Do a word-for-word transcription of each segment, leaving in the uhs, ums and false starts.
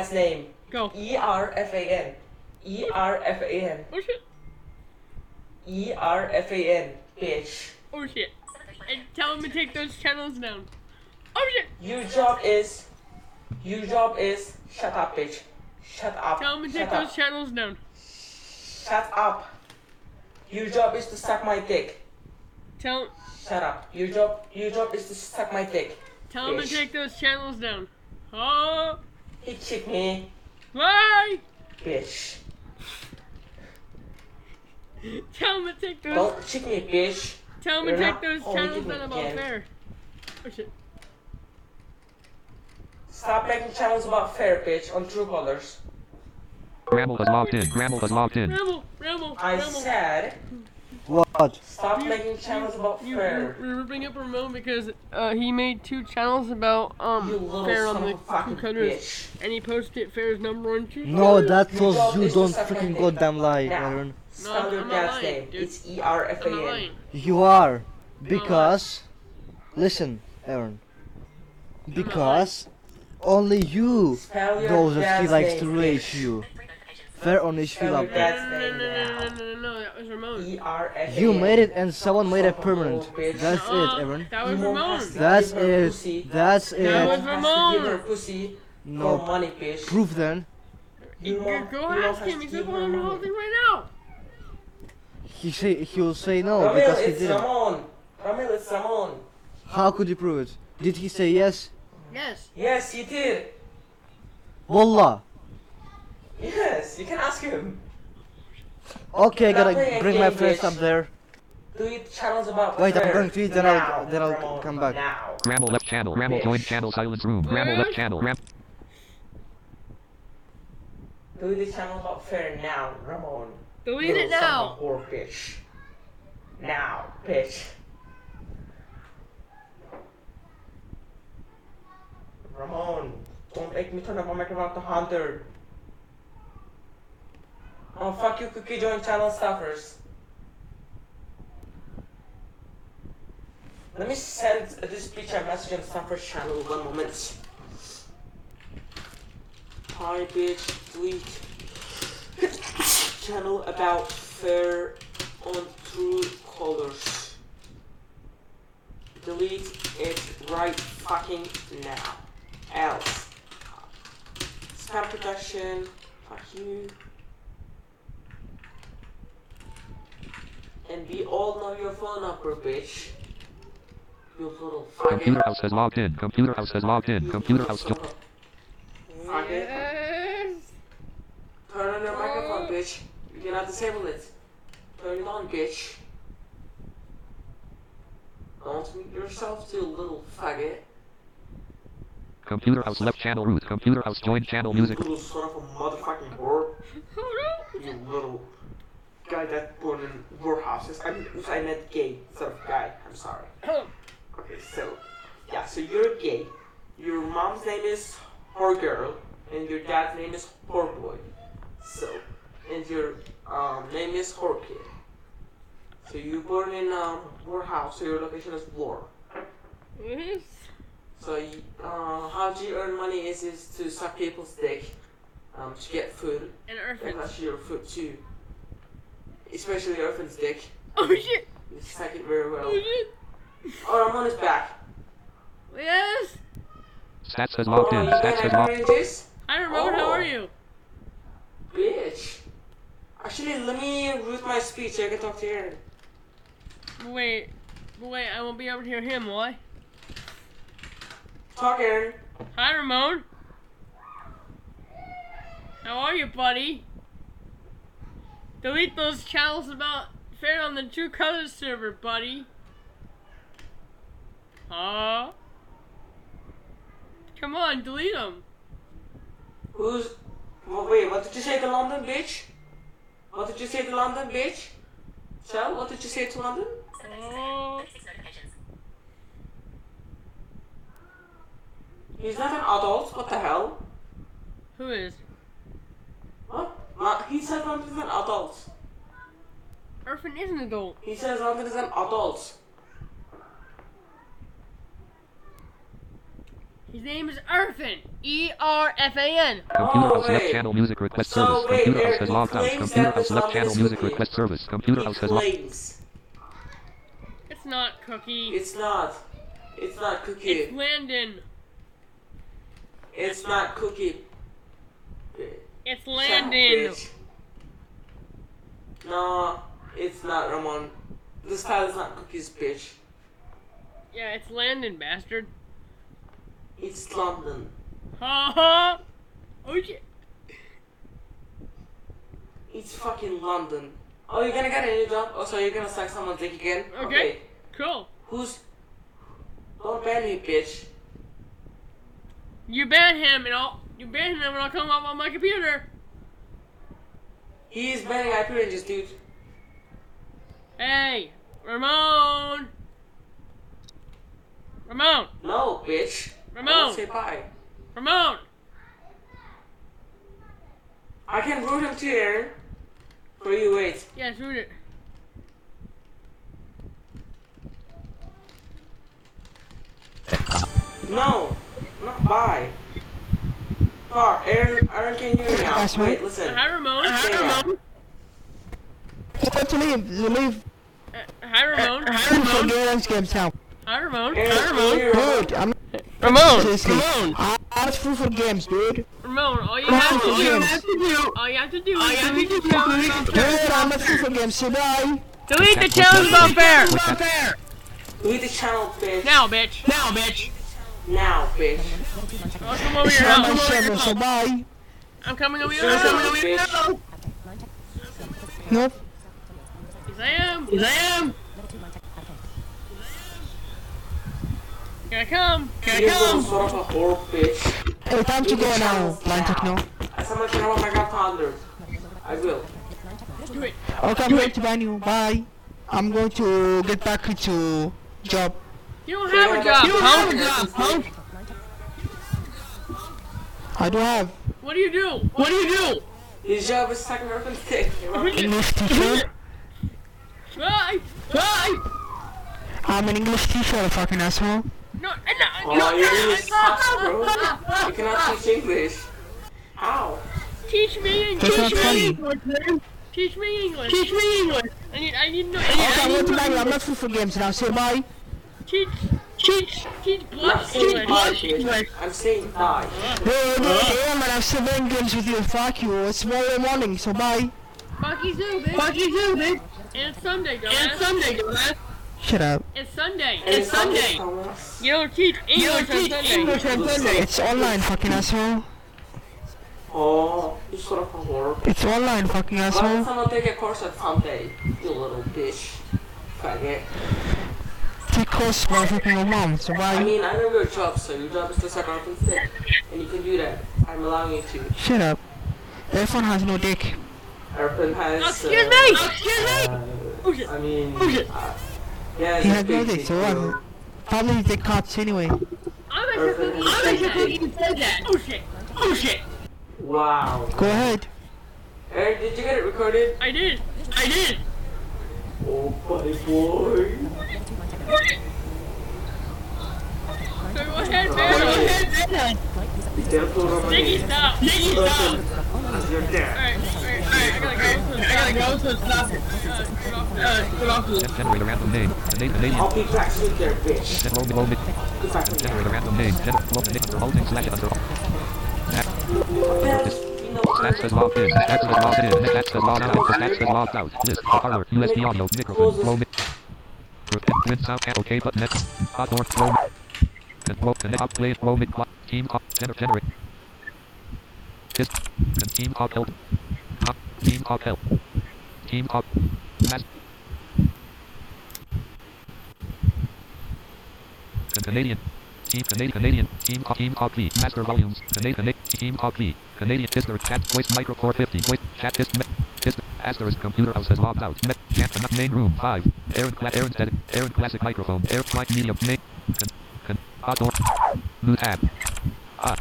dad's name. Go. E R F A N. E R F A N. Oh shit. E R F A N. Bitch. Oh shit. And tell him to take those channels down. Oh shit. Your job is. Your job is. Shut up, bitch. Shut up. Tell him to take Shut those up. channels down. Shut up. Your job is to suck my dick. Tell Shut up. Your job. Your job is to suck my dick. tell him to Bitch. take those channels down. Oh. He kicked me. Why? Bitch. Tell him to take those. Don't kick me, bitch. Tell him to You're take not those only channels doing down it about again. fair. Oh shit. Stop making channels about fair, bitch, on True Colors. Ramble has logged in. Ramble has logged in. Ramble, ramble, I ramble. said, What? stop You- making channels about You, fair. you, you bring up Ramon because uh, he made two channels about um You little fair son on of the a fucking two cutters, bitch. and he posted fair's number one two. No, that Your was job you. is to Don't suck my freaking dick. goddamn lie, Now, Aaron. spell I'm your not dad's lying, name. dude. It's E R F I'm not A N. lying. You are. Because. Listen, Aaron. Because. Only you Spell your knows that he dad's likes name, to rage bitch. you. Fair only feel Spell up your that. dad's No, no, name no, no, now. no, no, no, no, that was Ramon. E R F A N. You made it and someone made it Son of a permanent. whore, bitch. That's it, Nuh-uh, Aaron. That was Emo Ramon. has to That's give her it. pussy. That's That it. was Emo has to Ramon. give her pussy for No. money, bitch. Proof then. You Go know- go you know ask has him. to He's give up her on the whole money. thing right now. He say he'll say no Ramil, because he it's didn't. Ramon. Ramil, it's Ramon. How could you prove it? Did he say yes? Yes. Yes, he did. Wallah. Yes, you can ask him. Okay, I Stop gotta playing bring my game, friends bitch. up there. Do it channels about Wait, I'm fair. going to eat, then I'll- Now, then I'll Ramon, come back. Now. Ramble left channel. Ramble joined channel silence room. Ramble left channel. Ram. Do the channel about fair now, Ramon. Delete Little it son now. of a whore, bitch. Now, bitch. Ramon, don't make me turn up my microphone to Hunter. Oh, fuck you, Cookie Join channel stuffers. Let me send this bitch a message on Stuffer's channel one moment. Hi, bitch, delete channel about fair on True Colors. Delete it right fucking now. Else. Spam protection. Fuck you. And we all know your phone number, bitch. You little Computer faggot. house has logged in. Computer house has logged in. You Computer little house. son Jo- of a faggot. Yes. Turn on your microphone, bitch. You cannot disable it. Turn it on, bitch. Don't mute yourself, you little faggot. Computer house left channel root. Computer house joined channel You music. little son of a motherfucking whore. Oh no. You little guy that born in warehouses. I mean, I meant gay instead of guy. I'm sorry. Okay, so, yeah, so you're gay. Your mom's name is whore girl, and your dad's name is whore boy. So, and your um, name is whore kid. So you born in um warehouse, so your location is war. Yes. So you, uh, how do you earn money is is to suck people's dick, um, to get food, And and orphans. that's your food too. Especially orphan's dick. Oh shit. You suck it very well. Oh shit. Oh, Ramon is back. Yes. Stats has Oh, logged you in. got Stats has any logged. oranges? Hi Ramon, how Oh. are you? Bitch. Actually, let me root my speech so I can talk to Aaron. Wait. Wait, I won't be able to hear him, will I? Talk, Aaron. Hi Ramon. How are you, buddy? Delete those channels about fair on the True Colors server, buddy. Huh? Come on, delete them. Who's... Well, wait, what did you say to London, bitch? What did you say to London, bitch? Shell, what did you say to London? Oh. He's not an adult, what the hell? Who is? What? Uh, he says London is an adult. Orphan is an adult. He says London is an adult. His name is Erfan. E R F A N. Computer Oh, House left wait. channel music request So, service. wait, Computer House Eric, has he logged out. claims Computer that House the left song channel is music cookie. request service. Computer He House has logged. claims. It's not Cookie. It's not. It's not Cookie. It's Landon. It's not Cookie. It's Shut up, Landon. bitch. No, it's not Ramon. This style is not Cookie's, bitch. Yeah, it's Landon, bastard. It's London. Ha ha. Oh shit. It's fucking London. Oh, you're gonna get a new job? Oh, so you're gonna suck someone's dick again? Okay. Cool. Who's... Don't ban me, bitch. You ban him and I'll you ban him and I'll come up on my computer. He is banning I P ranges, dude. Hey, Ramon. Ramon. No, bitch. Ramon. Don't say bye. Ramon. I can root him to Aaron. For you, wait. Yes, root it. No. Not bye. Car, Aaron, Aaron can hear me now. That's Wait, right. listen. Hi, Ramon. Say that. It's time to leave. You leave. Uh, hi, Ramon. For games, games now. Hi, Ramon. Aaron, Hi, Ramon. can you hear me? Dude, I'm Ramon. seriously. I asked for for games, dude. Ramon, all you Ramon, have to all do, you have to do, all you have to do is delete the challenge about Dude, fair. I'm not for for games. Say bye. Delete the challenge about fair. fair. Leave the channel, bitch. Now, bitch. Now, bitch. Now, bitch. I'll come over It's your not my house. server, so bye. I'm coming over your Listen, house. bitch. Nope. Yes, I am. Yes, I am. Here I come. Here I You're little come. sort of a whore, bitch. Hey, time to Leave the go now, channels Blind Techno. As someone can help my godfather. I will. Do it. Okay, I'm going to ban you. Bye. I'm going to get back into job. You don't have a job, You don't punk. have a job, punk. I do have What do you do? What do you do? His job is sucking her dick. English teacher. Bye. Bye. I'm an English teacher, you fucking asshole. No, no, Oh, no. your English sucks, bro. You cannot teach English. How? Teach me That's English. not funny. Teach me English. Teach me English. I need, I need to know. Okay, I'm going to ban you. I'm not free for games now. Say bye. Teach, teach, teach I'm blush saying English. die, bitch. I'm saying die. Hey, hey, yeah, man, I'm still playing games with you. Fuck you. It's tomorrow morning, so bye. Fuck you too, bitch. Fuck you too, bitch. And it's Sunday, dumbass. And it's Sunday, dumbass. Shut up. It's Sunday. And It's Sunday. Thomas. You don't teach English on Sunday. It's online, fucking asshole. Oh, you sort of a whore. It's online, fucking Why did asshole. someone take a course at Sunday? You little bitch. Faggot. Take course by fucking your mom, so I bye. mean, I know your job, so your job is to suck off instead. And you can do that. I'm allowing you to. Shut up. Everyone has no dick. Airplane has. Excuse uh, me. Excuse me. Uh, Oh shit. I mean, Oh, shit. uh, yeah, He it's has a no big dick, so deal. what? Probably dick cops anyway. I'm a cookie. I'm a cookie. You said that. Oh shit. Oh shit. Wow. Go ahead. Eric, did you get it recorded? I did. I did. Oh, buddy boy. So go ahead, man. Go ahead, man. Be careful, Ramon. Ziggy, stop. Ziggy, stop. Listen, you're dead. Alright, alright, alright. I gotta go. I gotta go. So stop it. Uh, get off. Uh, get off. Set generator random name. Canadian. Canadian. I'll be back soon there, bitch. Set roll roll it. Good back soon. Generator random name. Set roll the name. Holding slash under. Stats says logged in. Stats says logged in. Stats says logged out. Stats says logged out. List. Parlor. U S B audio. Microphone. Roll it. Print sound. OK button. Hot door. Roll. Control. Connect. Up. Play. Roll it. Team. Center. Generate. Test. Team. Hot help. Team. Hot help. Team. Hot. Mass. Canadian. Team Canadian Canadian Team Team Copy Master Volumes Canadian Canadian Team Copy Canadian History Chat Voice Micro four fifty Voice Chat Hist Hist Asterisk Computer House has logged out Met Chat Main Room five Aaron Cla Aaron Static Aaron Classic Microphone Aaron Flight Media Main Con Con Hot Door New Tab Ah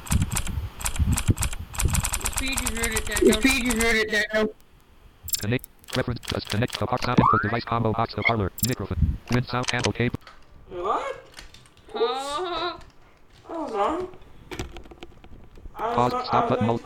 Speed is rooted down. Speed is rooted down. Connect Reference Just connect the box sound input device combo box the parlor Microphone Print sound and OK What? Uh, Oh, wrong? I was Pause. not- I Stop was button. going Mul-